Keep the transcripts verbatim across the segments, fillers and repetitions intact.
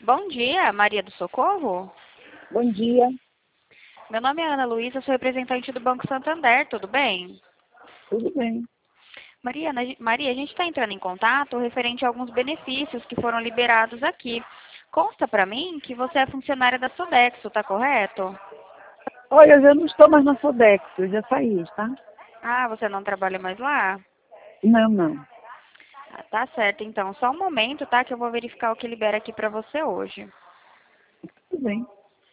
Bom dia, Maria do Socorro. Bom dia, Meu nome é Ana Luísa, sou representante do Banco Santander, tudo bem? tudo bem? Maria, na- Maria, a gente está entrando em contato referente a alguns benefícios que foram liberados aqui. Consta para mim que você é funcionária da Sodexo, tá correto? Olha, eu já não estou mais na Sodex, eu já saí, tá? Ah, você não trabalha mais lá? Não, não. Ah, tá certo, então. Só um momento, tá? Que eu vou verificar o que libera aqui para você hoje. Tudo bem.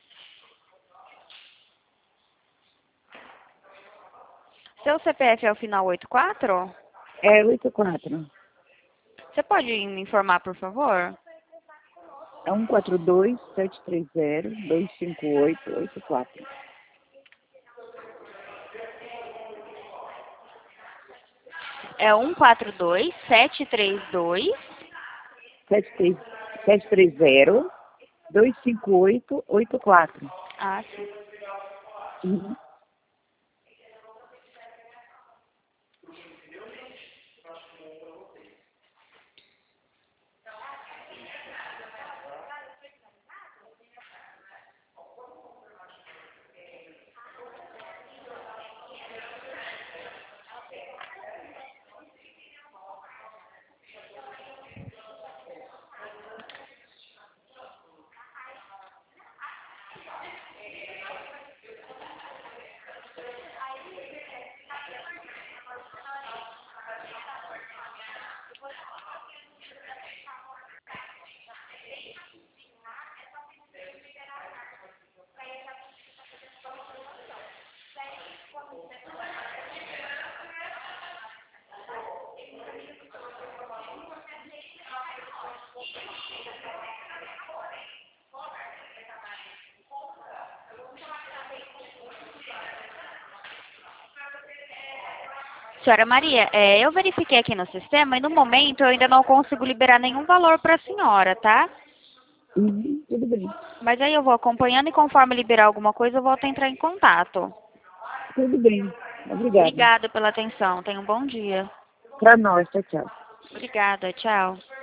Seu C P F é o final oitenta e quatro? É oito quatro. Você pode me informar, por favor? É um quatro dois, sete três zero, dois cinco oito, oito quatro. É um quatro dois sete três dois. sete três zero, dois cinco oito, oito quatro. Ah, sim. Uhum. Senhora Maria, é, eu verifiquei aqui no sistema e no momento eu ainda não consigo liberar nenhum valor para a senhora, tá? Uhum. Tudo bem. Mas aí eu vou acompanhando e conforme liberar alguma coisa eu volto a entrar em contato. Tudo bem. Obrigada. Obrigada pela atenção. Tenha um bom dia. Para nós, tchau, tchau. Obrigada. Tchau.